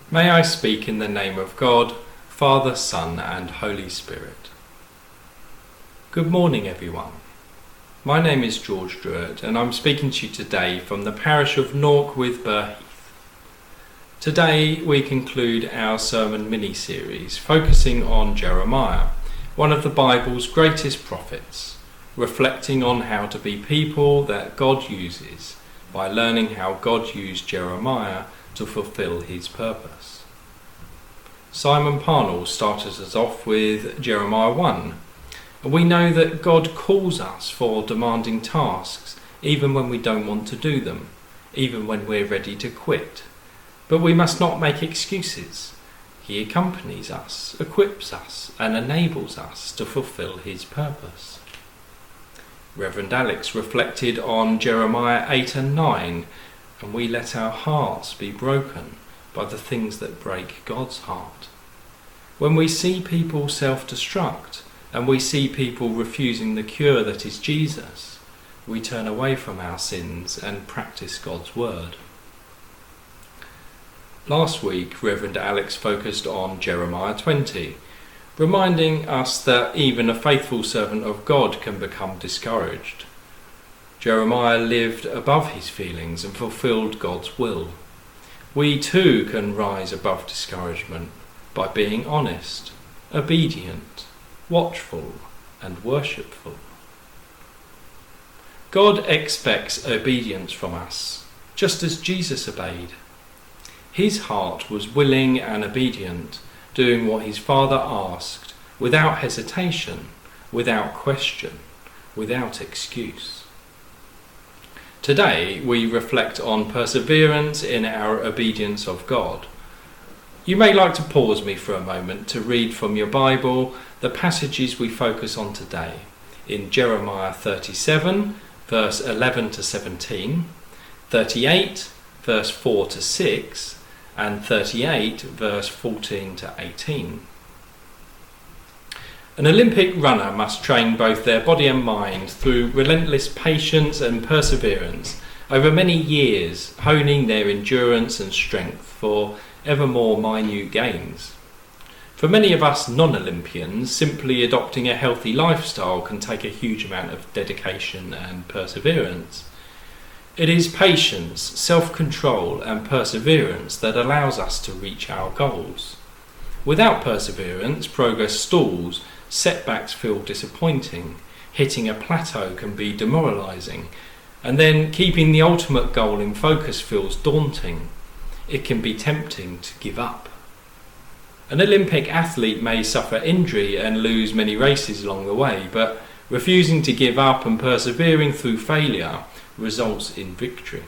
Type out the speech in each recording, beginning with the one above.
May I speak in the name of God, Father, Son and Holy Spirit. Good morning everyone. My name is George Druitt and I'm speaking to you today from the parish of Nork with Burheath. Today we conclude our sermon mini-series focusing on Jeremiah, one of the Bible's greatest prophets, reflecting on how to be people that God uses by learning how God used Jeremiah to fulfill his purpose. Simon Parnell started us off with Jeremiah 1. And we know that God calls us for demanding tasks, even when we don't want to do them, even when we're ready to quit. But we must not make excuses. He accompanies us, equips us, and enables us to fulfill his purpose. Reverend Alex reflected on Jeremiah 8 and 9, and we let our hearts be broken by the things that break God's heart. When we see people self-destruct, and we see people refusing the cure that is Jesus, we turn away from our sins and practice God's word. Last week, Reverend Alex focused on Jeremiah 20, reminding us that even a faithful servant of God can become discouraged. Jeremiah lived above his feelings and fulfilled God's will. We too can rise above discouragement by being honest, obedient, watchful and worshipful. God expects obedience from us, just as Jesus obeyed. His heart was willing and obedient, doing what his Father asked, without hesitation, without question, without excuse. Today we reflect on perseverance in our obedience of God. You may like to pause me for a moment to read from your Bible the passages we focus on today in Jeremiah 37, verse 11 to 17, 38, verse 4 to 6, and 38, verse 14 to 18. An Olympic runner must train both their body and mind through relentless patience and perseverance over many years, honing their endurance and strength for ever more minute gains. For many of us non-Olympians, simply adopting a healthy lifestyle can take a huge amount of dedication and perseverance. It is patience, self-control and perseverance that allows us to reach our goals. Without perseverance, progress stalls, setbacks feel disappointing, hitting a plateau can be demoralising, and then keeping the ultimate goal in focus feels daunting. It can be tempting to give up. An Olympic athlete may suffer injury and lose many races along the way, but refusing to give up and persevering through failure results in victory.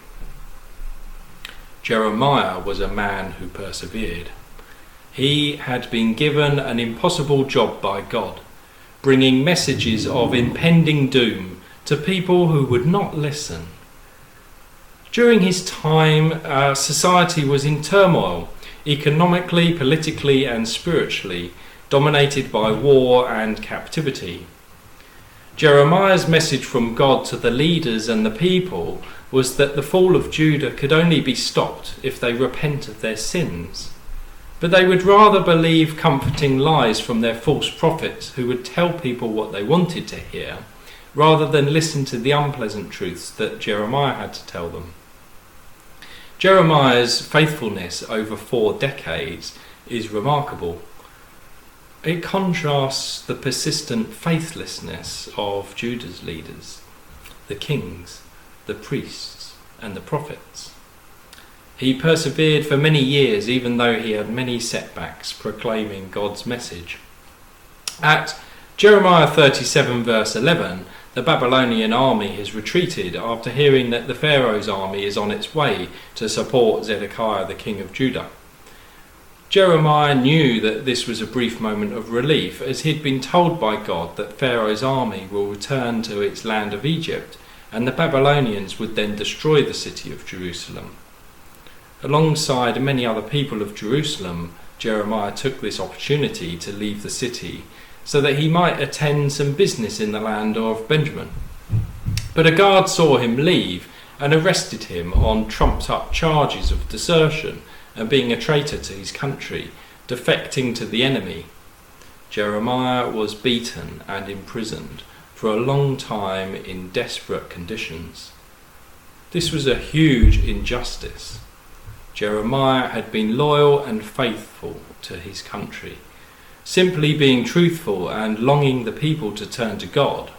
Jeremiah was a man who persevered. He had been given an impossible job by God, bringing messages of impending doom to people who would not listen. During his time, society was in turmoil, economically, politically and spiritually, dominated by war and captivity. Jeremiah's message from God to the leaders and the people was that the fall of Judah could only be stopped if they repent of their sins. But they would rather believe comforting lies from their false prophets who would tell people what they wanted to hear, rather than listen to the unpleasant truths that Jeremiah had to tell them. Jeremiah's faithfulness over 4 decades is remarkable. It contrasts the persistent faithlessness of Judah's leaders, the kings, the priests, and the prophets. He persevered for many years, even though he had many setbacks, proclaiming God's message. At Jeremiah 37, verse 11, the Babylonian army has retreated after hearing that the Pharaoh's army is on its way to support Zedekiah, the king of Judah. Jeremiah knew that this was a brief moment of relief, as he'd been told by God that Pharaoh's army will return to its land of Egypt, and the Babylonians would then destroy the city of Jerusalem. Alongside many other people of Jerusalem, Jeremiah took this opportunity to leave the city so that he might attend some business in the land of Benjamin. But a guard saw him leave and arrested him on trumped-up charges of desertion and being a traitor to his country, defecting to the enemy. Jeremiah was beaten and imprisoned for a long time in desperate conditions. This was a huge injustice. Jeremiah had been loyal and faithful to his country, simply being truthful and longing the people to turn to God.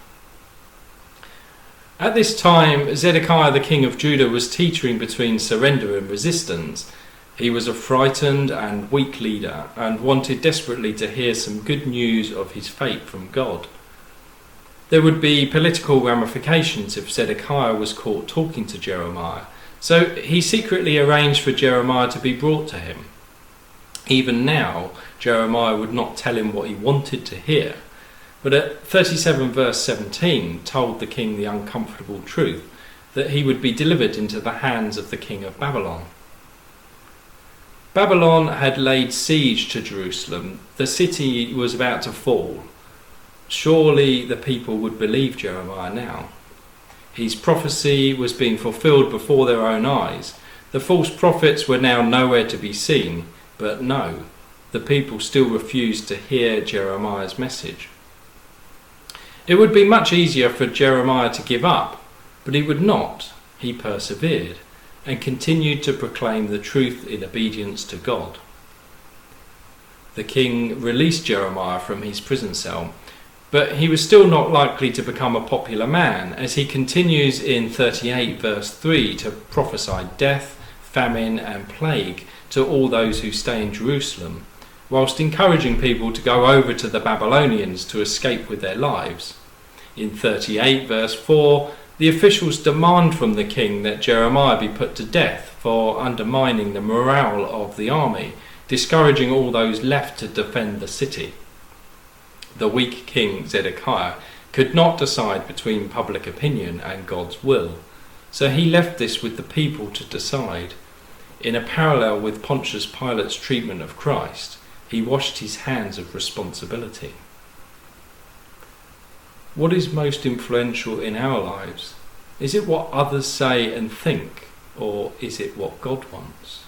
At this time, Zedekiah the king of Judah was teetering between surrender and resistance. He was a frightened and weak leader and wanted desperately to hear some good news of his fate from God. There would be political ramifications if Zedekiah was caught talking to Jeremiah, so he secretly arranged for Jeremiah to be brought to him. Even now, Jeremiah would not tell him what he wanted to hear, but at 37 verse 17 told the king the uncomfortable truth that he would be delivered into the hands of the king of Babylon. Babylon had laid siege to Jerusalem. The city was about to fall. Surely the people would believe Jeremiah now. His prophecy was being fulfilled before their own eyes. The false prophets were now nowhere to be seen, but no, the people still refused to hear Jeremiah's message. It would be much easier for Jeremiah to give up, but he would not. He persevered and continued to proclaim the truth in obedience to God. The king released Jeremiah from his prison cell, but he was still not likely to become a popular man, as he continues in 38 verse 3 to prophesy death, famine and plague to all those who stay in Jerusalem, whilst encouraging people to go over to the Babylonians to escape with their lives. In 38 verse 4, the officials demand from the king that Jeremiah be put to death for undermining the morale of the army, discouraging all those left to defend the city. The weak king Zedekiah could not decide between public opinion and God's will, so he left this with the people to decide. In a parallel with Pontius Pilate's treatment of Christ, he washed his hands of responsibility. What is most influential in our lives? Is it what others say and think, or is it what God wants?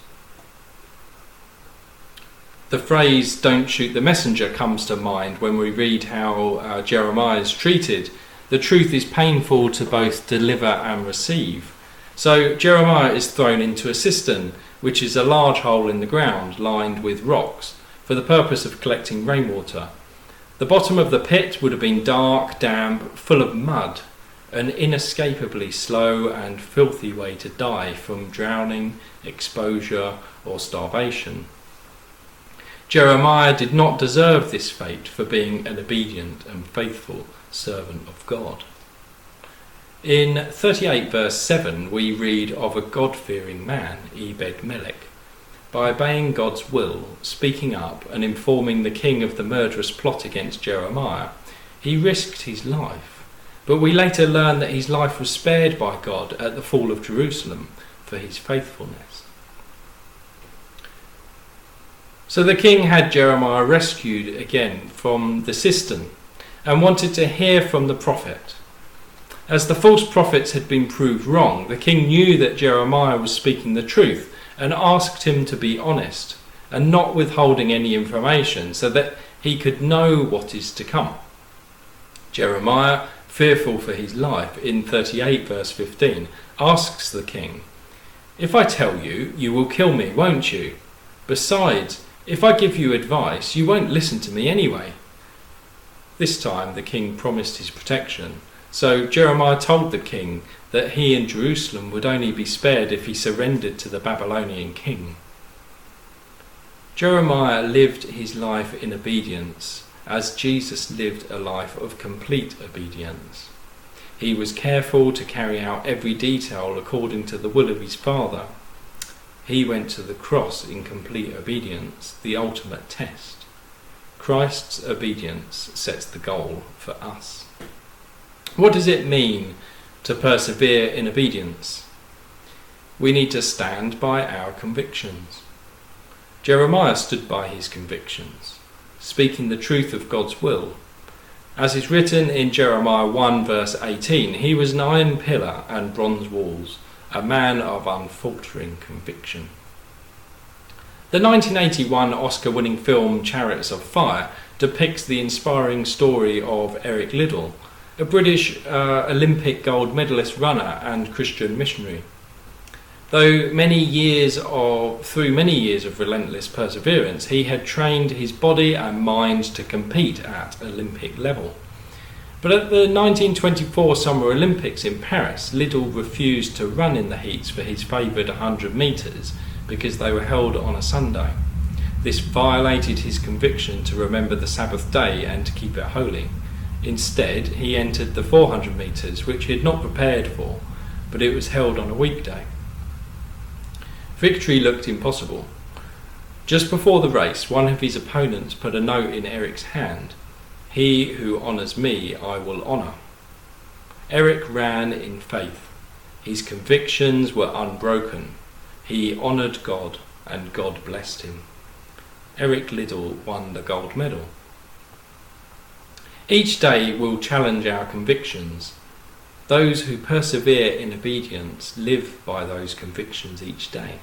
The phrase "don't shoot the messenger" comes to mind when we read how Jeremiah is treated. The truth is painful to both deliver and receive. So Jeremiah is thrown into a cistern, which is a large hole in the ground lined with rocks, for the purpose of collecting rainwater. The bottom of the pit would have been dark, damp, full of mud, an inescapably slow and filthy way to die from drowning, exposure or starvation. Jeremiah did not deserve this fate for being an obedient and faithful servant of God. In 38 verse 7 we read of a God-fearing man, Ebed-Melech. By obeying God's will, speaking up and informing the king of the murderous plot against Jeremiah, he risked his life. But we later learn that his life was spared by God at the fall of Jerusalem for his faithfulness. So the king had Jeremiah rescued again from the cistern and wanted to hear from the prophet. As the false prophets had been proved wrong, the king knew that Jeremiah was speaking the truth and asked him to be honest and not withholding any information so that he could know what is to come. Jeremiah, fearful for his life, in 38 verse 15, asks the king, "If I tell you, you will kill me, won't you? Besides, if I give you advice, you won't listen to me anyway." This time the king promised his protection, so Jeremiah told the king that he and Jerusalem would only be spared if he surrendered to the Babylonian king. Jeremiah lived his life in obedience, as Jesus lived a life of complete obedience. He was careful to carry out every detail according to the will of his Father. He went to the cross in complete obedience, the ultimate test. Christ's obedience sets the goal for us. What does it mean to persevere in obedience? We need to stand by our convictions. Jeremiah stood by his convictions, speaking the truth of God's will. As is written in Jeremiah 1 verse 18, he was an iron pillar and bronze walls, a man of unfaltering conviction. The 1981 Oscar-winning film Chariots of Fire depicts the inspiring story of Eric Liddell, a British Olympic gold medalist runner and Christian missionary. Through many years of relentless perseverance, he had trained his body and mind to compete at Olympic level. But at the 1924 Summer Olympics in Paris, Liddell refused to run in the heats for his favoured 100 metres because they were held on a Sunday. This violated his conviction to remember the Sabbath day and to keep it holy. Instead, he entered the 400 metres, which he had not prepared for, but it was held on a weekday. Victory looked impossible. Just before the race, one of his opponents put a note in Eric's hand. "He who honours me, I will honour." Eric ran in faith. His convictions were unbroken. He honoured God, and God blessed him. Eric Liddell won the gold medal. Each day will challenge our convictions. Those who persevere in obedience live by those convictions each day.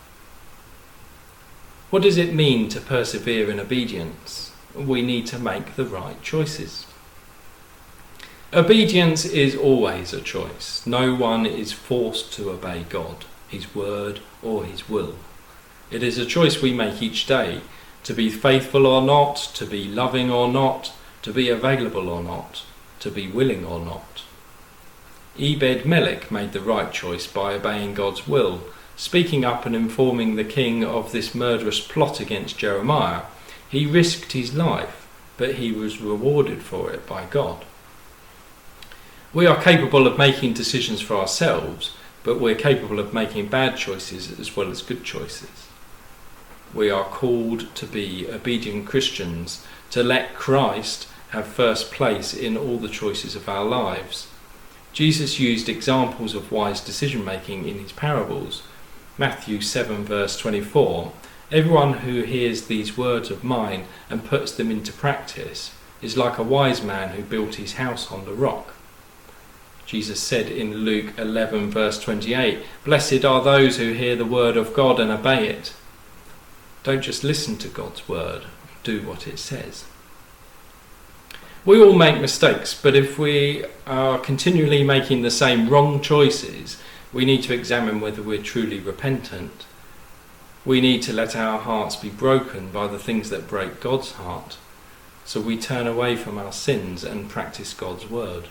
What does it mean to persevere in obedience? We need to make the right choices. Obedience is always a choice. No one is forced to obey God, His word or His will. It is a choice we make each day, to be faithful or not, to be loving or not, to be available or not, to be willing or not. Ebed-Melech made the right choice by obeying God's will, speaking up and informing the king of this murderous plot against Jeremiah. He risked his life, but he was rewarded for it by God. We are capable of making decisions for ourselves, but we're capable of making bad choices as well as good choices. We are called to be obedient Christians, to let Christ have first place in all the choices of our lives. Jesus used examples of wise decision making in his parables. Matthew 7 verse 24, "Everyone who hears these words of mine and puts them into practice is like a wise man who built his house on the rock." Jesus said in Luke 11 verse 28, "Blessed are those who hear the word of God and obey it." Don't just listen to God's word, do what it says. We all make mistakes, but if we are continually making the same wrong choices, we need to examine whether we're truly repentant. We need to let our hearts be broken by the things that break God's heart, so we turn away from our sins and practice God's word.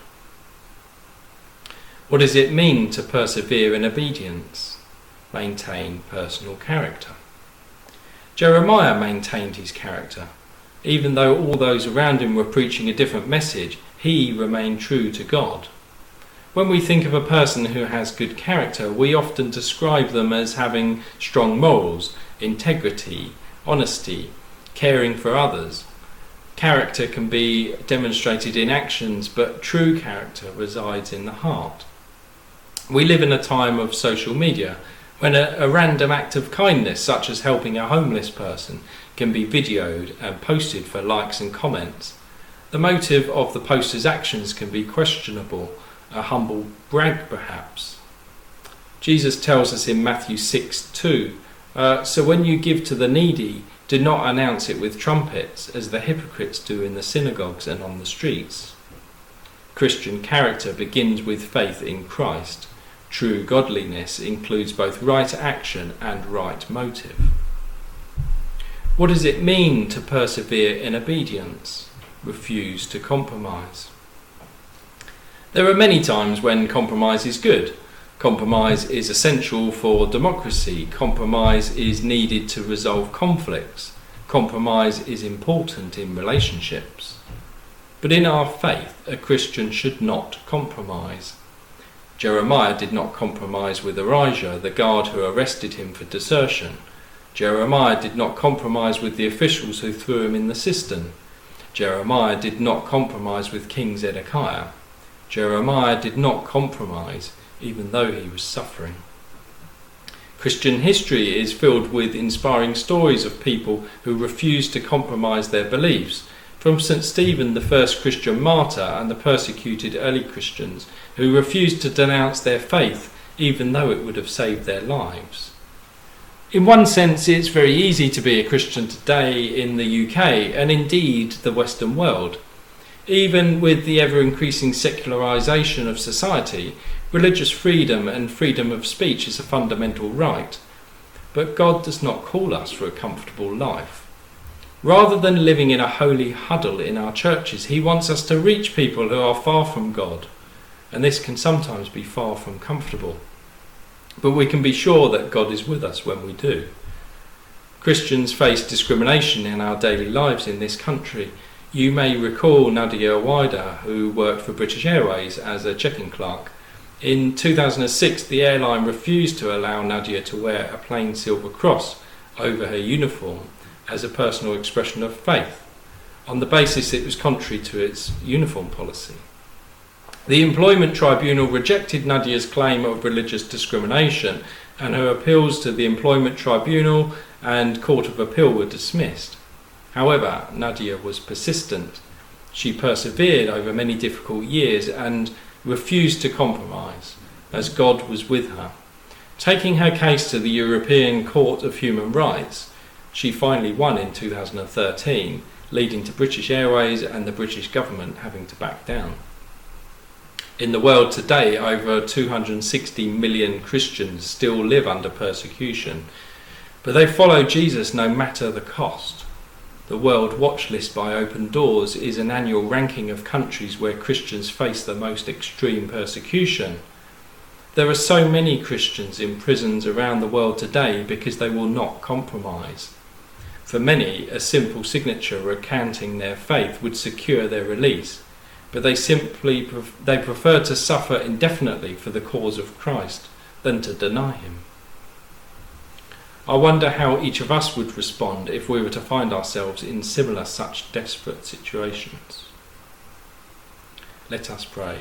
What does it mean to persevere in obedience? Maintain personal character. Jeremiah maintained his character. Even though all those around him were preaching a different message, he remained true to God. When we think of a person who has good character, we often describe them as having strong morals, integrity, honesty, caring for others. Character can be demonstrated in actions, but true character resides in the heart. We live in a time of social media, when a random act of kindness, such as helping a homeless person, can be videoed and posted for likes and comments. The motive of the poster's actions can be questionable, a humble brag perhaps. Jesus tells us in Matthew 6:2, "So when you give to the needy, do not announce it with trumpets, as the hypocrites do in the synagogues and on the streets." Christian character begins with faith in Christ. True godliness includes both right action and right motive. What does it mean to persevere in obedience? Refuse to compromise. There are many times when compromise is good. Compromise is essential for democracy. Compromise is needed to resolve conflicts. Compromise is important in relationships. But in our faith, a Christian should not compromise. Jeremiah did not compromise with Ahijah, the guard who arrested him for desertion. Jeremiah did not compromise with the officials who threw him in the cistern. Jeremiah did not compromise with King Zedekiah. Jeremiah did not compromise even though he was suffering. Christian history is filled with inspiring stories of people who refused to compromise their beliefs, from St. Stephen, the first Christian martyr, and the persecuted early Christians who refused to denounce their faith even though it would have saved their lives. In one sense, it's very easy to be a Christian today in the UK and indeed the Western world. Even with the ever-increasing secularisation of society, religious freedom and freedom of speech is a fundamental right. But God does not call us for a comfortable life. Rather than living in a holy huddle in our churches, he wants us to reach people who are far from God, and this can sometimes be far from comfortable. But we can be sure that God is with us when we do. Christians face discrimination in our daily lives in this country. You may recall Nadia Wider, who worked for British Airways as a check-in clerk. In 2006, the airline refused to allow Nadia to wear a plain silver cross over her uniform as a personal expression of faith, on the basis it was contrary to its uniform policy. The Employment Tribunal rejected Nadia's claim of religious discrimination, and her appeals to the Employment Tribunal and Court of Appeal were dismissed. However, Nadia was persistent. She persevered over many difficult years and refused to compromise, as God was with her. Taking her case to the European Court of Human Rights, she finally won in 2013, leading to British Airways and the British government having to back down. In the world today, over 260 million Christians still live under persecution, but they follow Jesus no matter the cost. The World Watch List by Open Doors is an annual ranking of countries where Christians face the most extreme persecution. There are so many Christians in prisons around the world today because they will not compromise. For many, a simple signature recanting their faith would secure their release, but they prefer to suffer indefinitely for the cause of Christ than to deny him. I wonder how each of us would respond if we were to find ourselves in similar such desperate situations. Let us pray.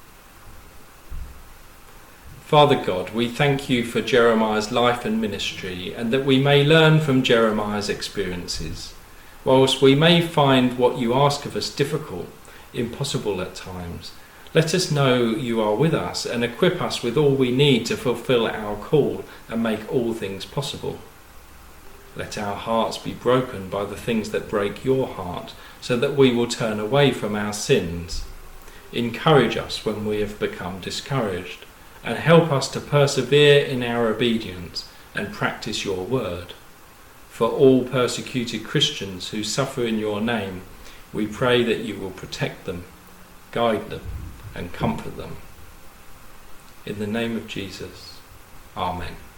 Father God, we thank you for Jeremiah's life and ministry, and that we may learn from Jeremiah's experiences. Whilst we may find what you ask of us difficult, impossible at times, let us know you are with us and equip us with all we need to fulfill our call and make all things possible. Let our hearts be broken by the things that break your heart, so that we will turn away from our sins. Encourage us when we have become discouraged, and help us to persevere in our obedience and practice your word. For all persecuted Christians who suffer in your name, we pray that you will protect them, guide them, and comfort them. In the name of Jesus, Amen.